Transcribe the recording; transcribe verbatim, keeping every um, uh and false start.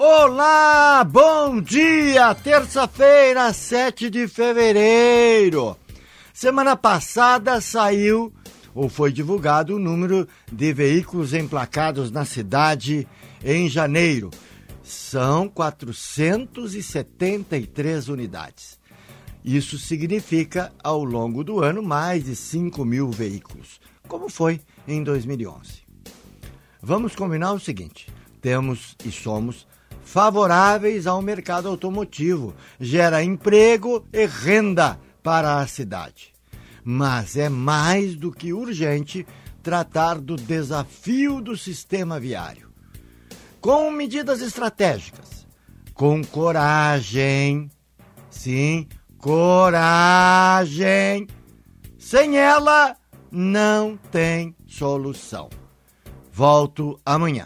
Olá, bom dia! Terça-feira, sete de fevereiro. Semana passada saiu ou foi divulgado o número de veículos emplacados na cidade em janeiro. São quatrocentas e setenta e três unidades. Isso significa, ao longo do ano, mais de cinco mil veículos, como foi em dois mil e onze. Vamos combinar o seguinte: temos e somos favoráveis ao mercado automotivo, gera emprego e renda para a cidade. Mas é mais do que urgente tratar do desafio do sistema viário. Com medidas estratégicas, com coragem, sim, coragem. Sem ela, não tem solução. Volto amanhã.